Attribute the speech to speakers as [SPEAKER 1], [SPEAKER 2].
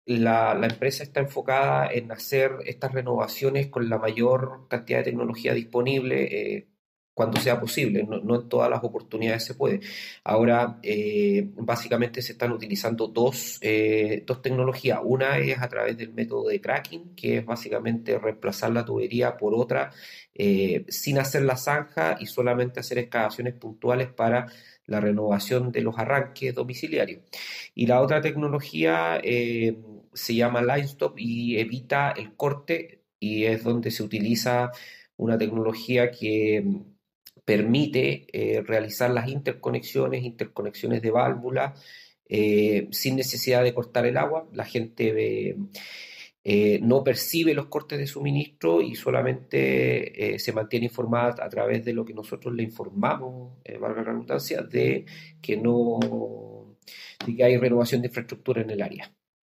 [SPEAKER 1] la empresa está enfocada en hacer estas renovaciones con la mayor cantidad de tecnología disponible cuando sea posible. No, no en todas las oportunidades se puede. Ahora, básicamente se están utilizando dos tecnologías. Una es a través del método de cracking, que es básicamente reemplazar la tubería por otra sin hacer la zanja y solamente hacer excavaciones puntuales para la renovación de los arranques domiciliarios. Y la otra tecnología se llama Line Stop y evita el corte y es donde se utiliza una tecnología que permite realizar las interconexiones de válvulas sin necesidad de cortar el agua. La gente no percibe los cortes de suministro y solamente se mantiene informada a través de lo que nosotros le informamos, valga la redundancia, de que no, de que hay renovación de infraestructura en el área.